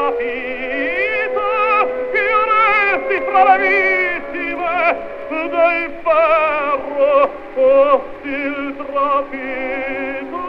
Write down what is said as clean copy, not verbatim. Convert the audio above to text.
rapita, io resti fra le vittime del ferro, fossi il trapito.